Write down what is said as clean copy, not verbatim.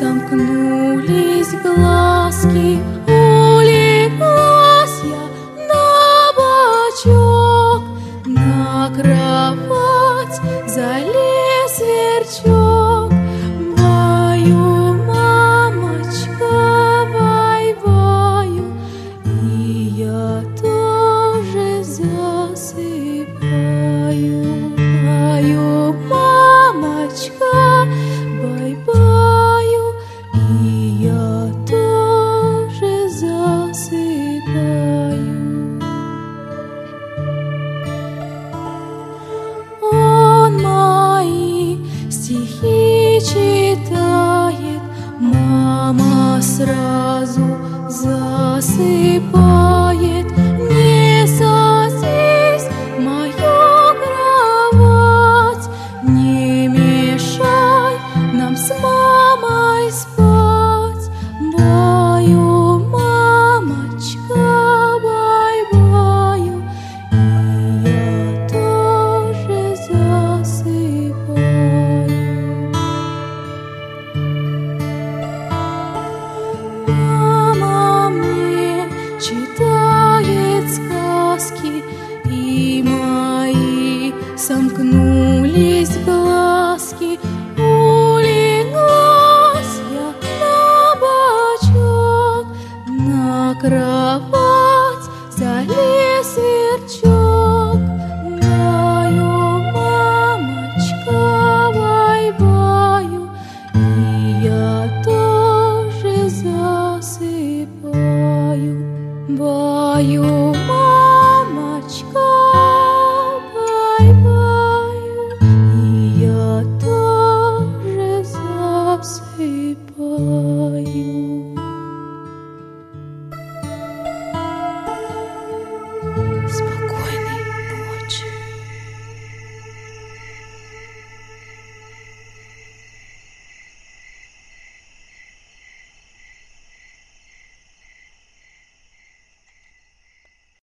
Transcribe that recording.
сомкнулись глазки, улеглась я на бочок, на кровать залез сверчок. Баю, мамочка, баю, и я тоже засыпаю. Баю, мамочка, баю, и я тоже засыпаю. Он мои стихи читает, мама сразу засыпает. Не садись в мою кровать, не мешай нам с мамой спать. Баю, мамочка, баю, и я тоже засыпаю. Мама мне читает сказки, и мои сомкнулись глазки. Улеглась я на бочок, на кровать залез сверчок. Баю, мамочка, баю, и я тоже засыпаю. Баю, мамочка, баю, и я тоже засыпаю.